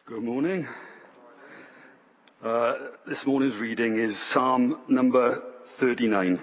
Good morning. This morning's reading is Psalm number 39.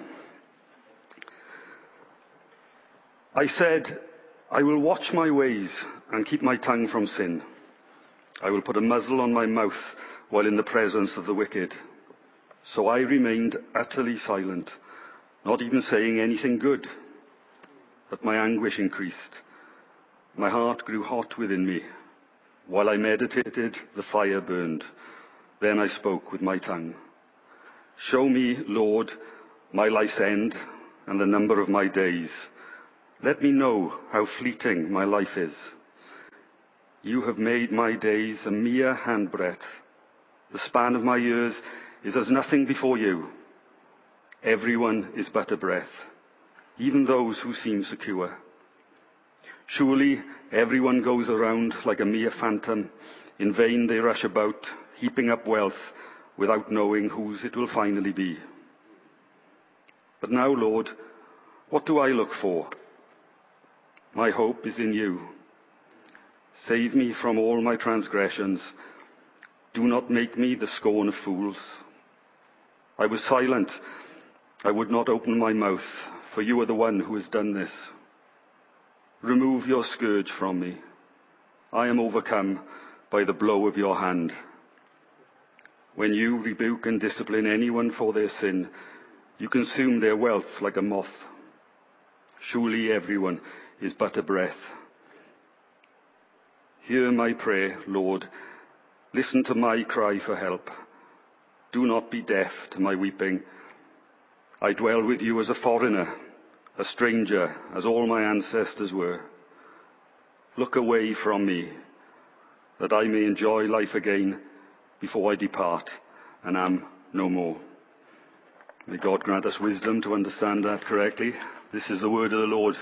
I said, I will watch my ways and keep my tongue from sin. I will put a muzzle on my mouth while in the presence of the wicked. So I remained utterly silent, not even saying anything good. But my anguish increased. My heart grew hot within me. While I meditated, the fire burned. Then I spoke with my tongue. Show me, Lord, my life's end and the number of my days. Let me know how fleeting my life is. You have made my days a mere handbreadth. The span of my years is as nothing before you. Everyone is but a breath, even those who seem secure. Surely everyone goes around like a mere phantom. In vain they rush about, heaping up wealth without knowing whose it will finally be. But now, Lord, what do I look for? My hope is in you. Save me from all my transgressions. Do not make me the scorn of fools. I was silent. I would not open my mouth, for you are the one who has done this. Remove your scourge from me. I am overcome by the blow of your hand. When you rebuke and discipline anyone for their sin, you consume their wealth like a moth. Surely everyone is but a breath. Hear my prayer, Lord. Listen to my cry for help. Do not be deaf to my weeping. I dwell with you as a foreigner, a stranger, as all my ancestors were. Look away from me, that I may enjoy life again before I depart and am no more. May God grant us wisdom to understand that correctly. This is the word of the Lord.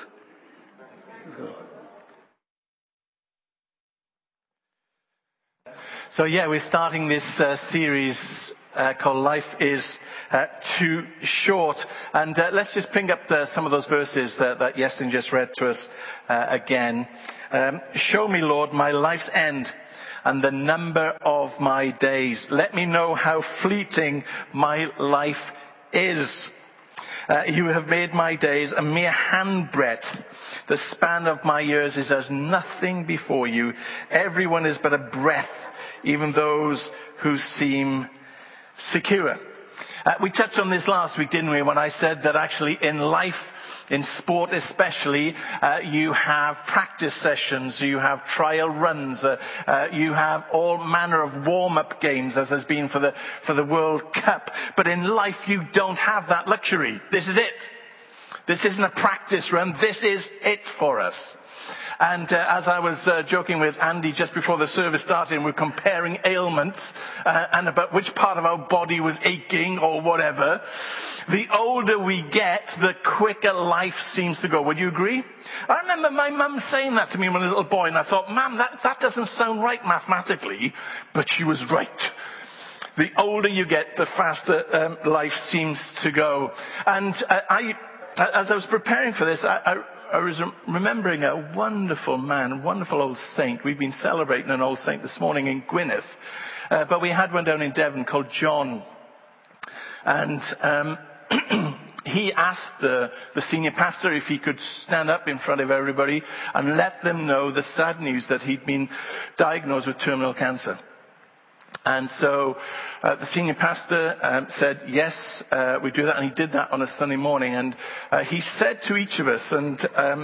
So we're starting this series called Life is Too Short. And let's just bring up some of those verses that Yestin just read to us again. Show me, Lord, my life's end and the number of my days. Let me know how fleeting my life is. You have made my days a mere handbreadth. The span of my years is as nothing before you. Everyone is but a breath, even those who seem secure. We touched on this last week, didn't we, when I said that actually in life, in sport especially, you have practice sessions, you have trial runs, you have all manner of warm-up games, as has been for the World Cup. But in life, you don't have that luxury. This is it. This isn't a practice run. This is it for us. And as I was joking with Andy just before the service started, and we're comparing ailments and about which part of our body was aching or whatever. The older we get, the quicker life seems to go. Would you agree? I remember my mum saying that to me when I was a little boy, and I thought, Mum, that doesn't sound right mathematically, but she was right. The older you get, the faster life seems to go. And as I was preparing for this, I was remembering a wonderful man, wonderful old saint. We've been celebrating an old saint this morning in Gwynedd. But we had one down in Devon called John. And he asked the senior pastor if he could stand up in front of everybody and let them know the sad news that he'd been diagnosed with terminal cancer. And so the senior pastor said, yes, we do that. And he did that on a Sunday morning. And he said to each of us, and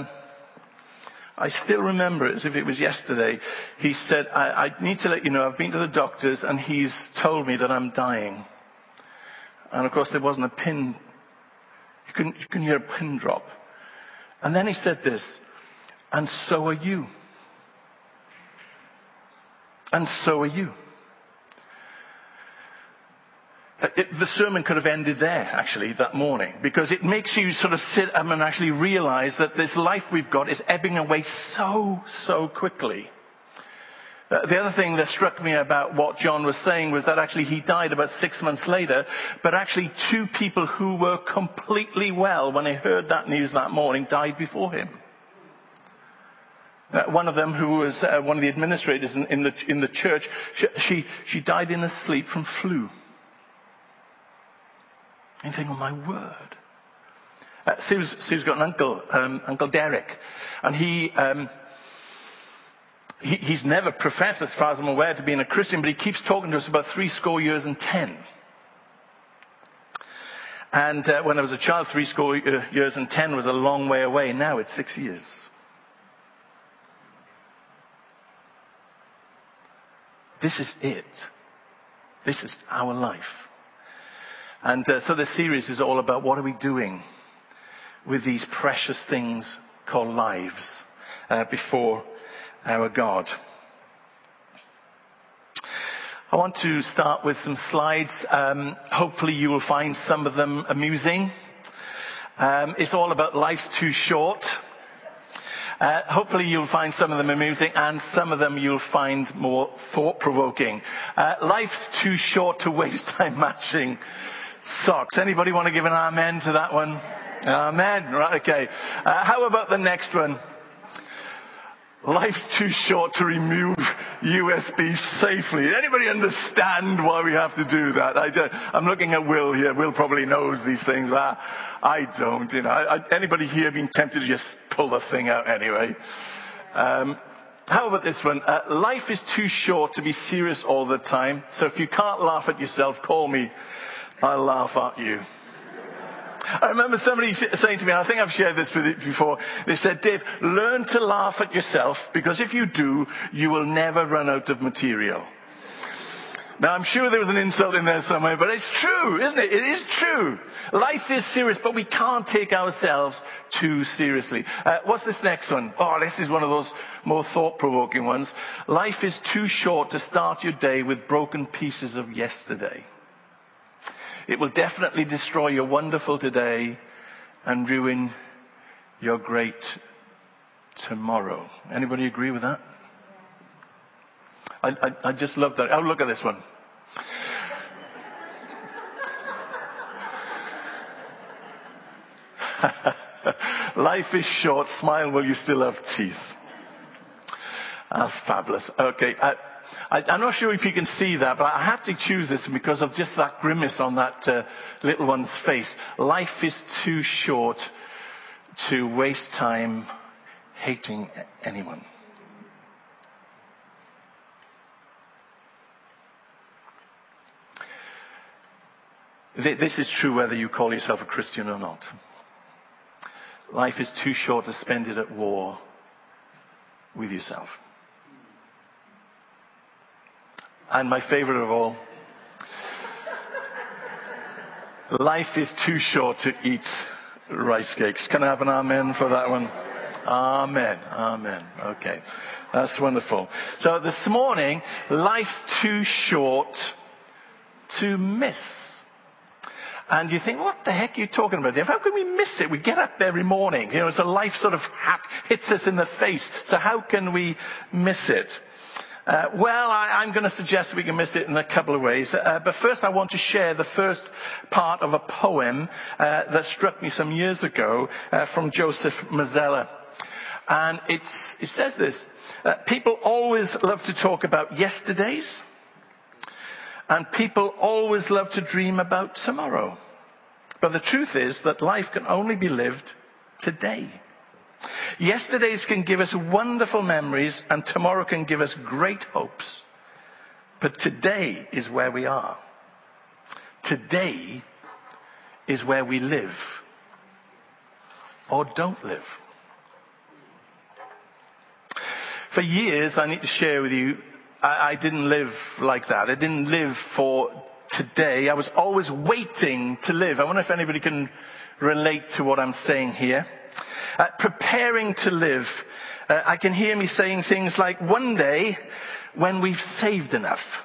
I still remember it as if it was yesterday. He said, I need to let you know, I've been to the doctors and he's told me that I'm dying. And of course there wasn't a pin. You couldn't hear a pin drop. And then he said this, and so are you. And so are you. The sermon could have ended there, actually, that morning, because it makes you sort of sit up and actually realize that this life we've got is ebbing away so quickly. The other thing that struck me about what John was saying was that actually he died about 6 months later, but actually 2 people who were completely well when they heard that news that morning died before him. One of them, who was one of the administrators in the church, she died in her sleep from flu. And you think, oh my word. Sue's got an uncle, Uncle Derek, and he's never professed, as far as I'm aware, to being a Christian, but he keeps talking to us about 70 years and 10. And when I was a child, 70 years and 10 was a long way away. Now it's 6 years. This is it. This is our life. And so this series is all about what are we doing with these precious things called lives before our God. I want to start with some slides. Hopefully you will find some of them amusing. It's all about life's too short. Hopefully you'll find some of them amusing, and some of them you'll find more thought-provoking. Life's too short to waste time matching socks. Anybody want to give an amen to that one? Amen. Right, okay. How about the next one? Life's too short to remove USB safely. Anybody understand why we have to do that? I'm looking at Will here. Will probably knows these things. I don't. Anybody here been tempted to just pull the thing out anyway? How about this one? Life is too short to be serious all the time. So if you can't laugh at yourself, call me. I'll laugh at you. I remember somebody saying to me, I think I've shared this with you before, they said, Dave, learn to laugh at yourself, because if you do, you will never run out of material. Now, I'm sure there was an insult in there somewhere, but it's true, isn't it? It is true. Life is serious, but we can't take ourselves too seriously. What's this next one? Oh, this is one of those more thought-provoking ones. Life is too short to start your day with broken pieces of yesterday. It will definitely destroy your wonderful today and ruin your great tomorrow. Anybody agree with that? I just love that. Oh, look at this one. Life is short. Smile while you still have teeth. That's fabulous. Okay. I'm not sure if you can see that, but I had to choose this because of just that grimace on that little one's face. Life is too short to waste time hating anyone. This is true whether you call yourself a Christian or not. Life is too short to spend it at war with yourself. And my favorite of all, life is too short to eat rice cakes. Can I have an amen for that one? Amen. Amen. Okay. That's wonderful. So this morning, life's too short to miss. And you think, what the heck are you talking about, Dave? How can we miss it? We get up every morning. So life sort of hits us in the face. So how can we miss it? I'm going to suggest we can miss it in a couple of ways. But first I want to share the first part of a poem that struck me some years ago from Joseph Mazzella. And it says this. People always love to talk about yesterdays. And people always love to dream about tomorrow. But the truth is that life can only be lived today. Yesterdays can give us wonderful memories, and tomorrow can give us great hopes. But today is where we are. Today is where we live. Or don't live. For years, I need to share with you, I didn't live like that. I didn't live for today. I was always waiting to live. I wonder if anybody can relate to what I'm saying here. Preparing to live. I can hear me saying things like, one day when we've saved enough.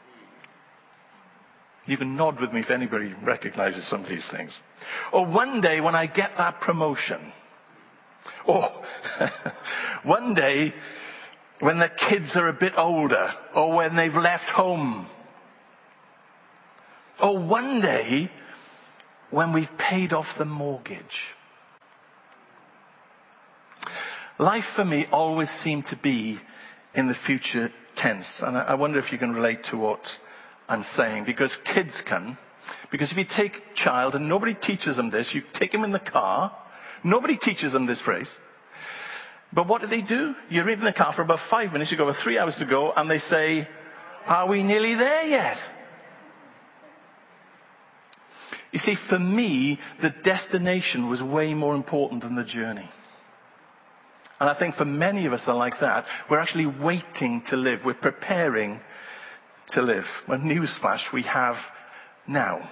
You can nod with me if anybody recognizes some of these things. Or one day when I get that promotion. Or one day when the kids are a bit older. Or when they've left home. Or one day when we've paid off the mortgage. Life for me always seemed to be in the future tense. And I wonder if you can relate to what I'm saying, because kids can. Because if you take a child, and nobody teaches them this, you take them in the car, nobody teaches them this phrase. But what do? You're in the car for about 5 minutes, you've got 3 hours to go, and they say, "Are we nearly there yet?" You see, for me, the destination was way more important than the journey. And I think for many of us are like that. We're actually waiting to live. We're preparing to live. Well, newsflash, we have now.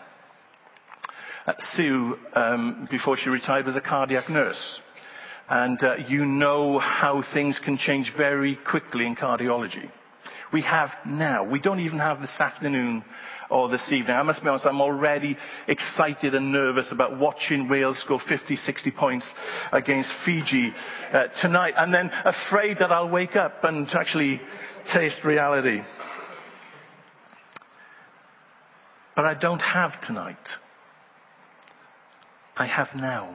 Sue, before she retired, was a cardiac nurse. And you know how things can change very quickly in cardiology. We have now. We don't even have this afternoon or this evening. I must be honest, I'm already excited and nervous about watching Wales score 50, 60 points against Fiji tonight. And then afraid that I'll wake up and actually taste reality. But I don't have tonight. I have now.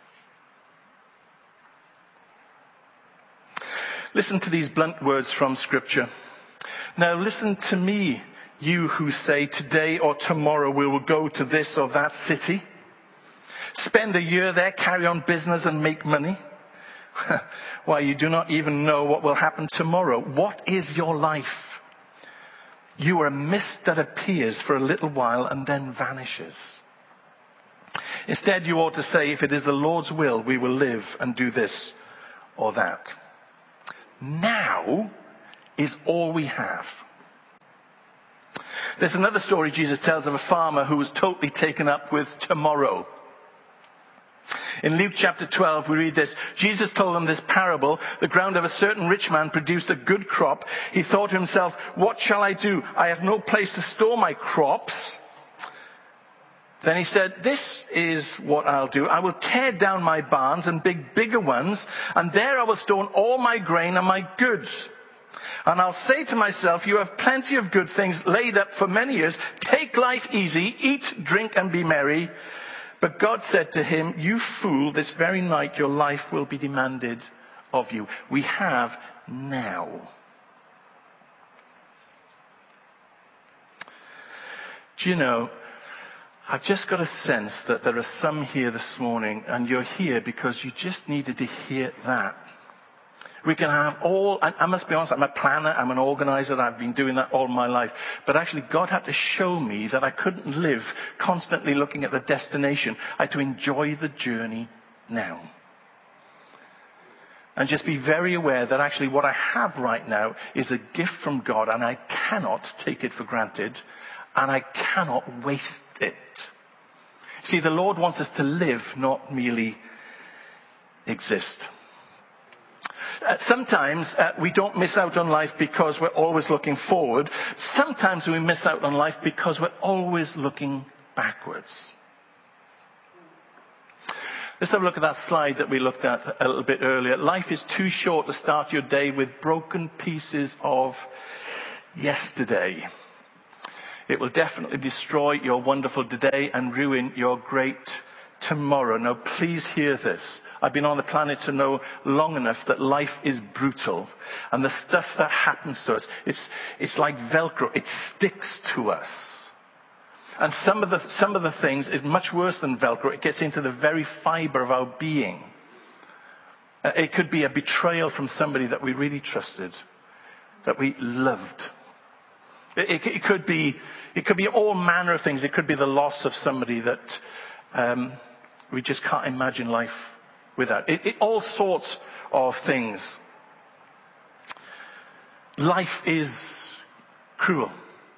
Listen to these blunt words from Scripture. Now listen to me, you who say today or tomorrow we will go to this or that city. Spend a year there, carry on business and make money. Why, you do not even know what will happen tomorrow. What is your life? You are a mist that appears for a little while and then vanishes. Instead, you ought to say, if it is the Lord's will, we will live and do this or that. Now is all we have. There's another story Jesus tells of a farmer who was totally taken up with tomorrow. In Luke chapter 12, we read this. Jesus told them this parable. The ground of a certain rich man produced a good crop. He thought to himself, what shall I do? I have no place to store my crops. Then he said, this is what I'll do. I will tear down my barns and build bigger ones, and there I will store all my grain and my goods. And I'll say to myself, you have plenty of good things laid up for many years. Take life easy, eat, drink, and be merry. But God said to him, you fool, this very night your life will be demanded of you. We have now. Do you know, I've just got a sense that there are some here this morning, and you're here because you just needed to hear that. We can have all, I must be honest, I'm a planner, I'm an organizer, I've been doing that all my life. But actually God had to show me that I couldn't live constantly looking at the destination. I had to enjoy the journey now. And just be very aware that actually what I have right now is a gift from God, and I cannot take it for granted, and I cannot waste it. See, the Lord wants us to live, not merely exist. Sometimes we don't miss out on life because we're always looking forward. Sometimes we miss out on life because we're always looking backwards. Let's have a look at that slide that we looked at a little bit earlier. Life is too short to start your day with broken pieces of yesterday. It will definitely destroy your wonderful today and ruin your great tomorrow. Now, please hear this. I've been on the planet to know long enough that life is brutal. And the stuff that happens to us, it's like Velcro. It sticks to us. And some of the things is much worse than Velcro. It gets into the very fiber of our being. It could be a betrayal from somebody that we really trusted, that we loved. It could be all manner of things. It could be the loss of somebody that we just can't imagine life without. All sorts of things. Life is cruel.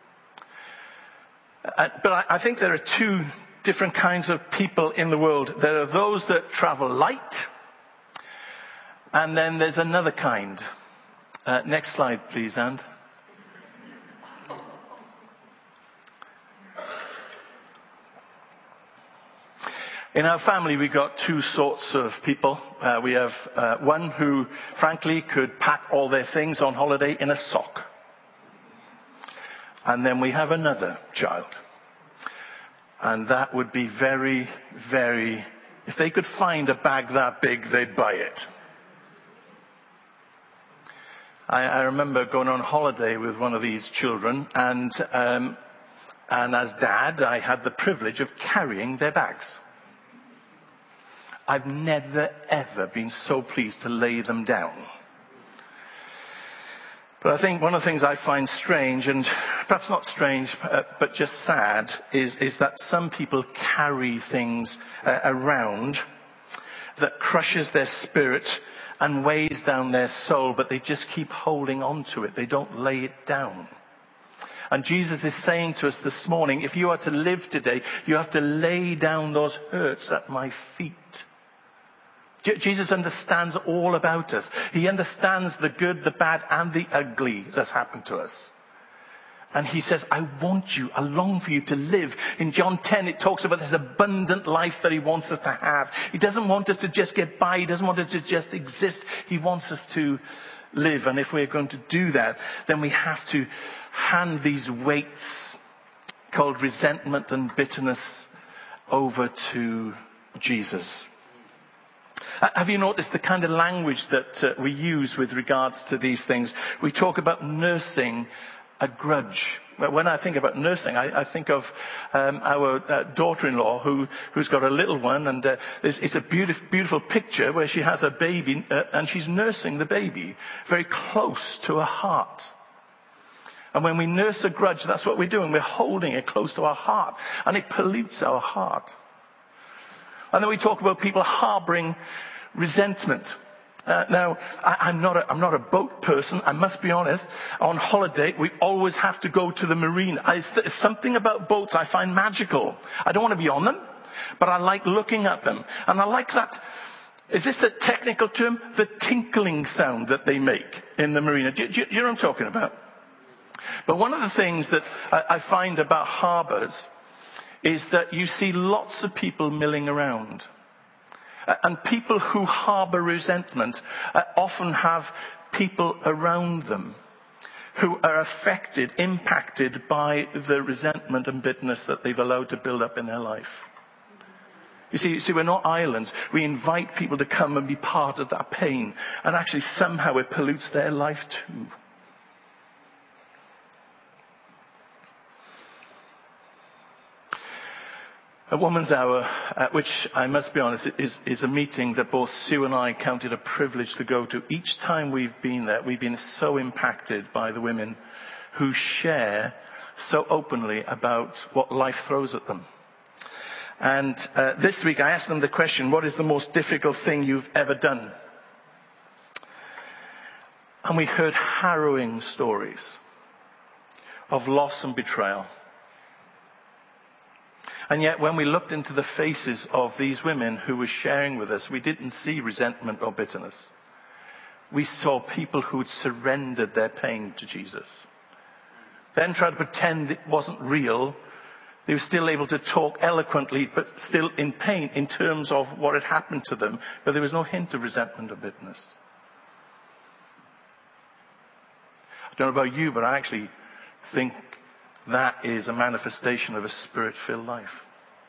But I think there are two different kinds of people in the world. There are those that travel light, and then there's another kind. Next slide, please, And. In our family, we've got two sorts of people. We have one who, frankly, could pack all their things on holiday in a sock. And then we have another child. And that would be very, very... If they could find a bag that big, they'd buy it. I remember going on holiday with one of these children, and as dad, I had the privilege of carrying their bags. I've never, ever been so pleased to lay them down. But I think one of the things I find strange, and perhaps not strange, but just sad, is that some people carry things around that crushes their spirit and weighs down their soul, but they just keep holding on to it. They don't lay it down. And Jesus is saying to us this morning, if you are to live today, you have to lay down those hurts at my feet. Jesus understands all about us. He understands the good, the bad, and the ugly that's happened to us. And he says, I long for you to live. In John 10, it talks about this abundant life that he wants us to have. He doesn't want us to just get by. He doesn't want us to just exist. He wants us to live. And if we're going to do that, then we have to hand these weights called resentment and bitterness over to Jesus. Have you noticed the kind of language that we use with regards to these things? We talk about nursing a grudge. When I think about nursing, I think of our daughter-in-law who's got a little one, and it's a beautiful picture where she has a baby and she's nursing the baby very close to her heart. And when we nurse a grudge, that's what we're doing. We're holding it close to our heart, and it pollutes our heart. And then we talk about people harboring resentment. Now, I'm not a boat person. I must be honest. On holiday, we always have to go to the marina. It's something about boats I find magical. I don't want to be on them, but I like looking at them. And I like that. Is this the technical term? The tinkling sound that they make in the marina. Do you know what I'm talking about? But one of the things that I find about harbours is that you see lots of people milling around. And people who harbour resentment often have people around them who are affected, impacted by the resentment and bitterness that they've allowed to build up in their life. You see, we're not islands. We invite people to come and be part of that pain. And actually somehow it pollutes their life too. A Woman's Hour, which I must be honest, is a meeting that both Sue and I counted a privilege to go to. Each time we've been there, we've been so impacted by the women who share so openly about what life throws at them. And this week I asked them the question, what is the most difficult thing you've ever done? And we heard harrowing stories of loss and betrayal. And yet when we looked into the faces of these women who were sharing with us, we didn't see resentment or bitterness. We saw people who had surrendered their pain to Jesus. Then tried to pretend it wasn't real. They were still able to talk eloquently, but still in pain in terms of what had happened to them. But there was no hint of resentment or bitterness. I don't know about you, but I actually think that is a manifestation of a spirit-filled life.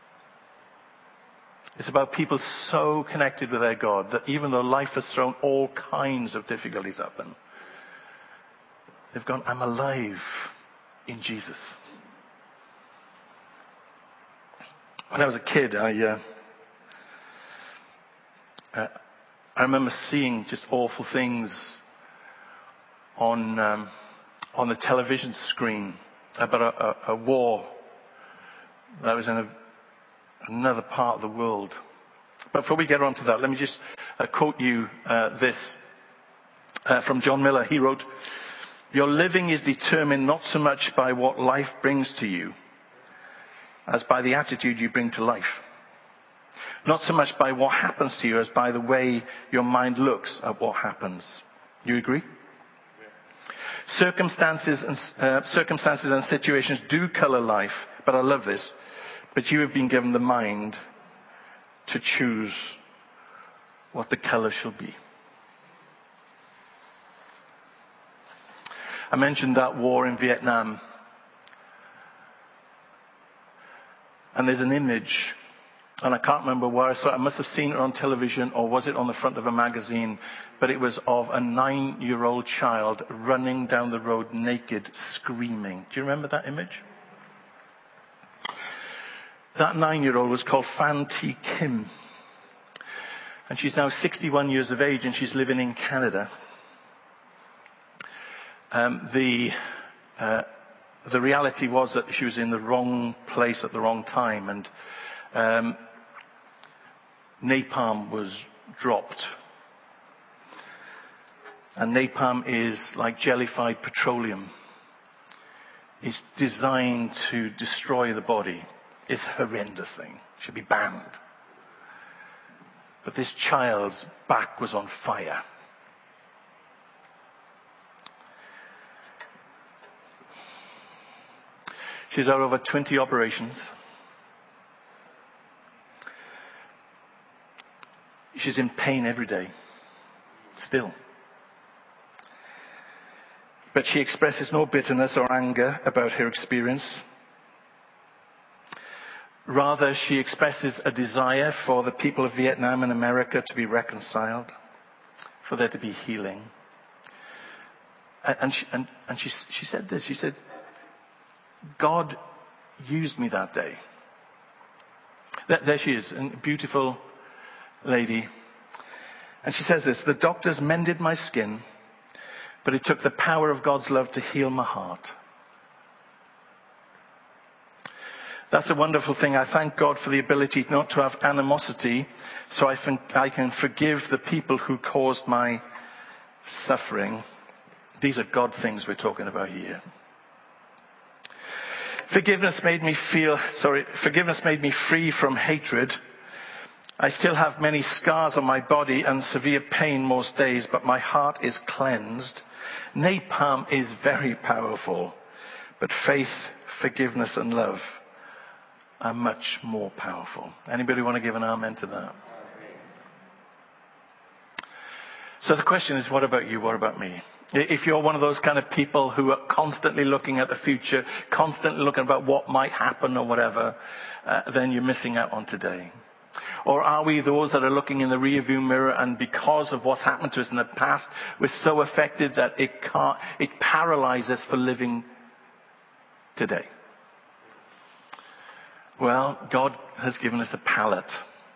It's about people so connected with their God that even though life has thrown all kinds of difficulties at them, they've gone, I'm alive in Jesus. When I was a kid, I remember seeing just awful things on the television screen about a war that was in another part of the world. But before we get on to that, let me just quote you this from John Miller. He wrote, your living is determined not so much by what life brings to you as by the attitude you bring to life. Not so much by what happens to you as by the way your mind looks at what happens. You agree? Circumstances and situations do colour life, but I love this. But you have been given the mind to choose what the colour shall be. I mentioned that war in Vietnam. And there's an image And I can't remember where I saw it. I must have seen it on television, or was it on the front of a magazine? But it was of a 9-year-old child running down the road naked, screaming. Do you remember that image? That 9-year-old was called Phan Thi Kim. And she's now 61 years of age, and she's living in Canada. The reality was that she was in the wrong place at the wrong time, and napalm was dropped. And napalm is like jellified petroleum. It's designed to destroy the body. It's a horrendous thing. It should be banned. But this child's back was on fire. She's had over 20 operations. She's in pain every day. Still. But she expresses no bitterness or anger about her experience. Rather, she expresses a desire for the people of Vietnam and America to be reconciled, for there to be healing. And she said this. She said, God used me that day. There she is, a beautiful lady. And she says this, the doctors mended my skin, but it took the power of God's love to heal my heart. That's a wonderful thing. I thank God for the ability not to have animosity, so I can forgive the people who caused my suffering. These are God things we're talking about here. Forgiveness made me free from hatred. I still have many scars on my body and severe pain most days, but my heart is cleansed. Napalm is very powerful, but faith, forgiveness, and love are much more powerful. Anybody want to give an amen to that? So the question is, what about you? What about me? If you're one of those kind of people who are constantly looking at the future, constantly looking about what might happen or whatever, then you're missing out on today. Or are we those that are looking in the rearview mirror, and because of what's happened to us in the past, we're so affected that it paralyzes for living today? Well, God has given us a palette.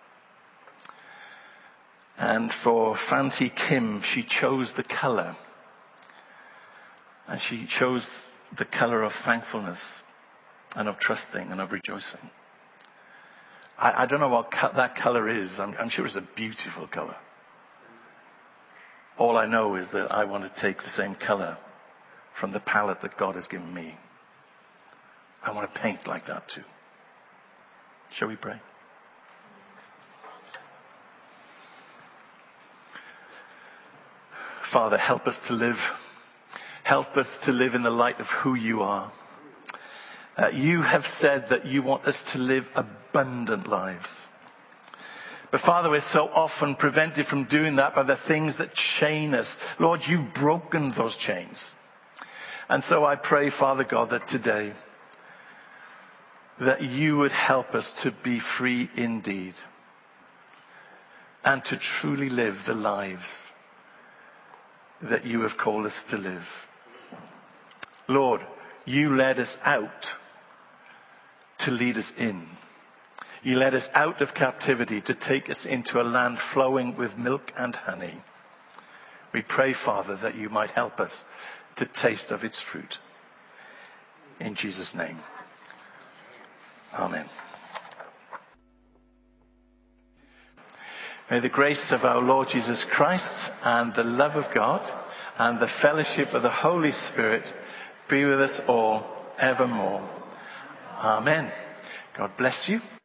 And for Phan Thi Kim, she chose the color. And she chose the color of thankfulness and of trusting and of rejoicing. I don't know what that color is. I'm sure it's a beautiful color. All I know is that I want to take the same color from the palette that God has given me. I want to paint like that too. Shall we pray? Father, help us to live. Help us to live in the light of who you are. You have said that you want us to live abundant lives. But Father, we're so often prevented from doing that by the things that chain us. Lord, you've broken those chains. And so I pray, Father God, that today, that you would help us to be free indeed. And to truly live the lives that you have called us to live. Lord, you led us out to lead us in. You led us out of captivity to take us into a land flowing with milk and honey. We pray, Father, that you might help us to taste of its fruit. In Jesus' name. Amen. May the grace of our Lord Jesus Christ and the love of God and the fellowship of the Holy Spirit be with us all evermore. Amen. God bless you.